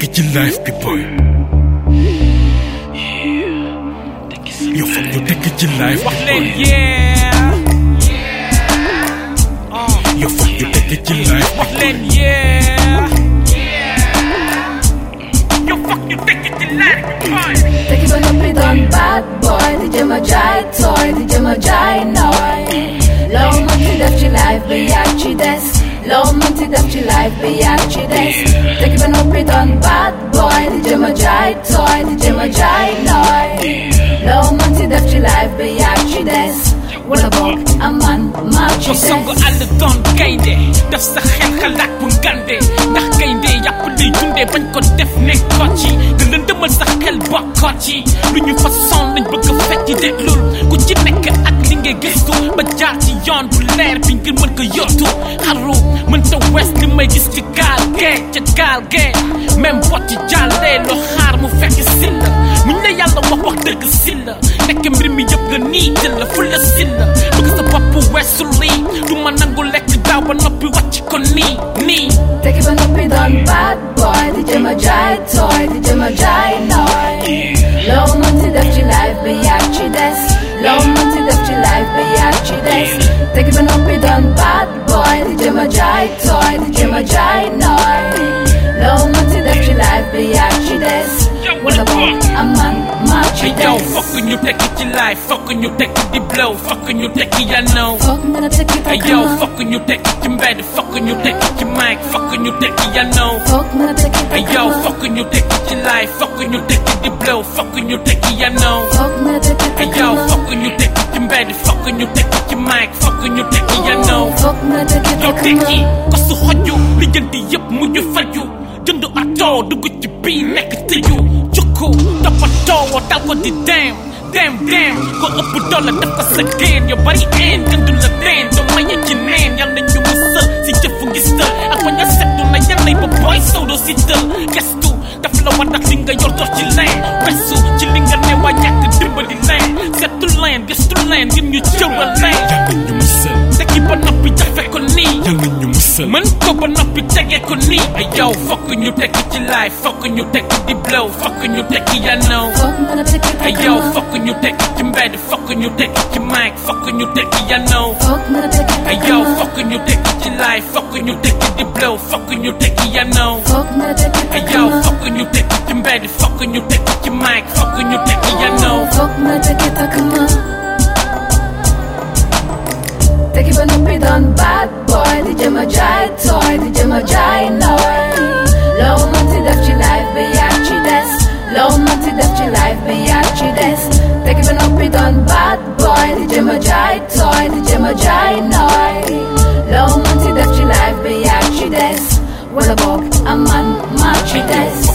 tekki ci life bi boy yow foog ñu tekki ci life bi boy yow foog ñu tekki ci life bi boy yow foog ñu tekki ci life bi boy tekki ba noppi doon bad boy di jëm a jaay toy di jëm a jaay nooy loo mënti def ci life bi yaa ci des loo mënti def ci life bi yaa ci des tekki ba noppi doon bad boy di jëm a jaay toy di jëm a jaay nooy loo mënti def ci life bi yaa ci des wala boog aman maa ci des songo àll doon gaynde def sa xel xalaat bu ngande ndax gaynde yàpp liy dundee bañ ko def nekkoo ci da lëndëmal sa xel bokkoo ci lu ñu fa son lañ bëgg a fecc déglul ku ci nekk ak li ngay gëstu ba jaar ci yoon bu leer bi ngir mën ko yottu xaru mën ta wes li may gis ci gaal gee ca gaal gee même boo ci jàllee loo xaar mu fekk si la muñ la yàlla wax dëgg si la nekk mbir mi yëpp nga nii jël la fu la si la bëgg sa bopp weesu lii du ma nangu lekk daaw ba noppi wàcc ko nii tekki ba noppi doon bad boy di jëm a jaay toy di jëm a jaay nooy loo mënti def ci life bi yaa ci des loo mënti def ci life bi yaa ci des tekki ba noppi doon bad boy di jëm a jaay toy di jëm a jaay nooy loo mënti def ci life bi yaa ci des wala boog aman maa ci des yow fokk ñu tekki ci life fokk ñu tekki di blow fokk ñu tekki ya know foog nga tekki takk yow ma fokk ñu tekki ci mbedd fokk ñu tekki ci mic fokk ñu tekki ya know foog nga tekki takk yow ma fokk ñu tekki ci life fokk ñu tekki di blow fokk ñu tekki ya know foog nga tekki takk yow ma fokk ñu tekki ci mbedd fokk ñu tekki ci mic fokk ñu tekki ya know foog nga tekki yow takk tekki ma ko su xojju li jëndi yëpp mujj faju jënd ato dugg ci bii nekk tëju jukku toppatoo dal ko di dem ko ëpp doole def ko sa geen yow bari een jëndu la teen doo maye ci neen yal na ñu musal si jëfu ngis tël ak bañ a settu na yal nay ba booy sow doo si tël gestu daf la war ndax li nga yor dox ci leen wesu ci li nga ne waa ñàkk dimbali leen settu leen gestu leen ngir ñu jëwal leen yal na ñu musal tekki ba noppi jafe ko nii yal na ñu musal mën ko ba noppi tege ko nii ay yow fokk ñu tekki ci life fokk ñu tekki di blow fokk ñu tekki ya know foog nga tekki ay takk yow ma fokk ñu tekki ci mbedd fokk ñu tekki ci mic fokk ñu tekki ya know foog nga tekki ay takk yow ma fokk ñu tekki ci life fokk ñu tekki di blow fokk ñu tekki ya know foog nga tekki ay takk yow ma fokk ñu tekki ci mbedd fokk ñu tekki ci mic fokk ñu tekki ya know foog nga tekki takk ma tekki ba noppi doon bad boy di jëm a jaay toy di jëm a jaay nooy loo mënti def ci life bi yaa ci des loo mënti def ci life bi yaa ci des tekki ba noppi doon bad boy di jëm a jaay toy di jëm a jaay nooy loo mënti def ci life bi yaa ci des wala boog aman maa ci des